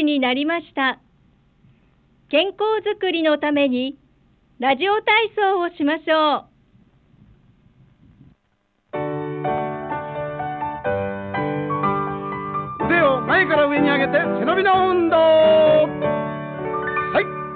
時になりました。健康づくりのためにラジオ体操をしましょう。 腕を前から上に上げて背伸びの運動。はい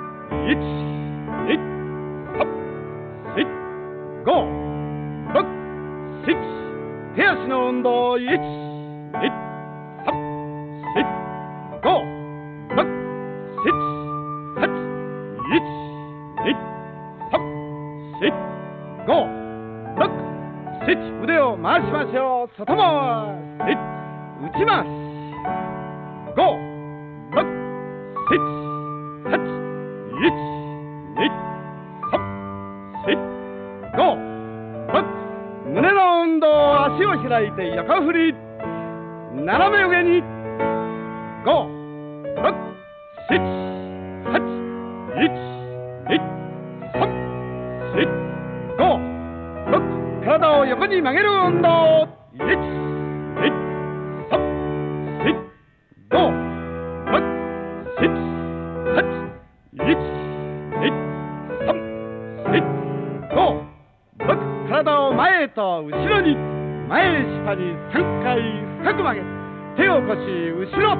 、1、2、3、4、5、6、7。手足の運動。1、2、3、4、5、6、7、8、1、2、3、4、5、6、7。腕を回しましょう。外回し、内回し。5、6、7、8、1、2、3、4、5、6。胸の運動。足を開いて横振り。斜め上に。5、6、7、8、1、2、3、4、5、6。体を横に曲げる運動。1、2、3、4、5、6、7、8、1、2、3、4、5、6。体を前と後ろに。前下に3回深く曲げ、手を腰後ろ。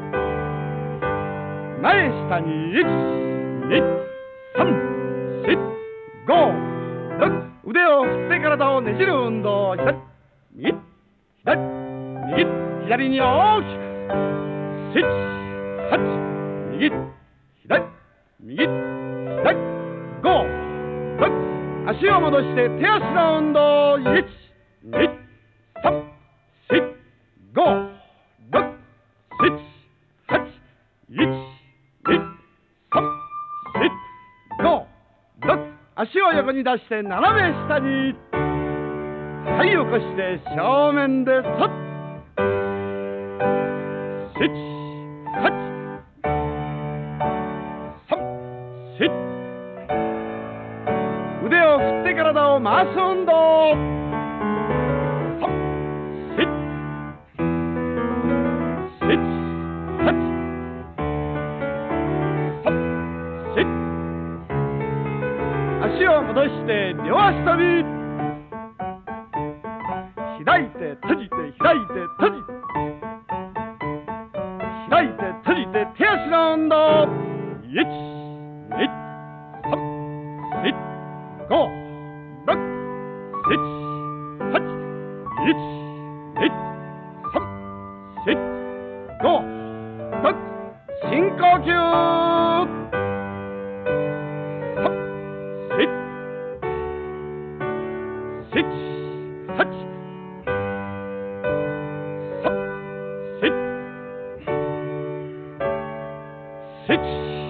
前下に1、2、3、4、5、6。腕を振って体をねじる運動。左、右、左、右、左に大きく。7、8、右、左、右、左、5、6。足を戻して手足の運動。1、2、3、4、5、6、7、8、1、2、3、4、5、6。足を横に出して斜め下に。はい、起こして正面でそっ。7、8、3、4。腕を振って体を回す運動。3、4、7、8、3、4。足を戻して両足跳び。開いて閉じて開いて閉じて開いて閉じて手足の運動。1、2、3、4、5、6、7、8、1、2、3、4、5、6。深呼吸。3、4、7、8、3、4、7。